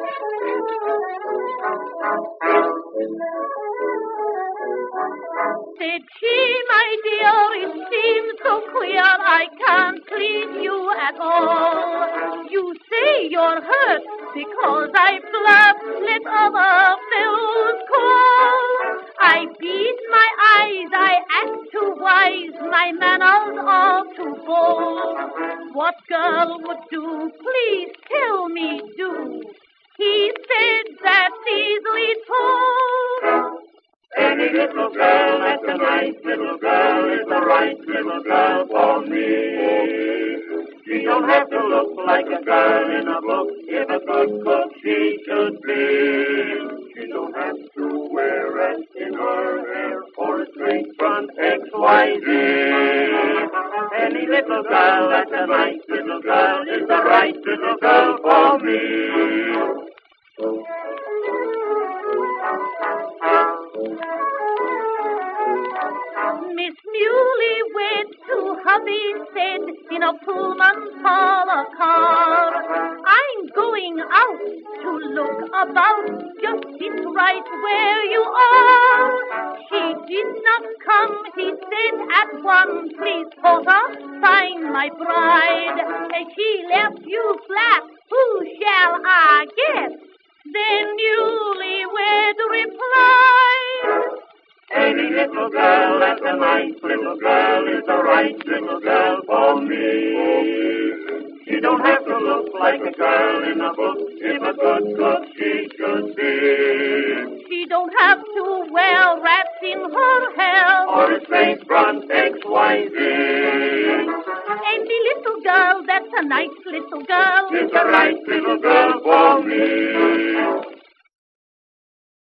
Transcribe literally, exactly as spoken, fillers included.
Said she, my dear, it seems so queer I can't please you at all. You say you're hurt because I bluff, let other fellows call. I beat my eyes, I act too wise, my manners are too bold. What girl would do, please tell me, do? He said that's easily told. Any little girl that's a nice little girl is the right little girl for me. She don't have to look like a girl in a book. If a good cook she should be. She don't have to wear rest in her hair or a straight front X Y Z. Any little girl that's a nice little girl is the right little girl for me. Miss Newlywed to hubby said in a Pullman parlor car, I'm going out to look about, just sit right where you are. She did not come, he said at one, please porter, find my bride. And she left you flat, who shall I get? Then Newlywed replied, any little girl that's a nice little girl is the right little girl for me. She don't have to look like a girl in a book. If a good cook she should be. She don't have to wear rats in her hair or a straight front X Y Z. Any little girl that's a nice little girl is the right little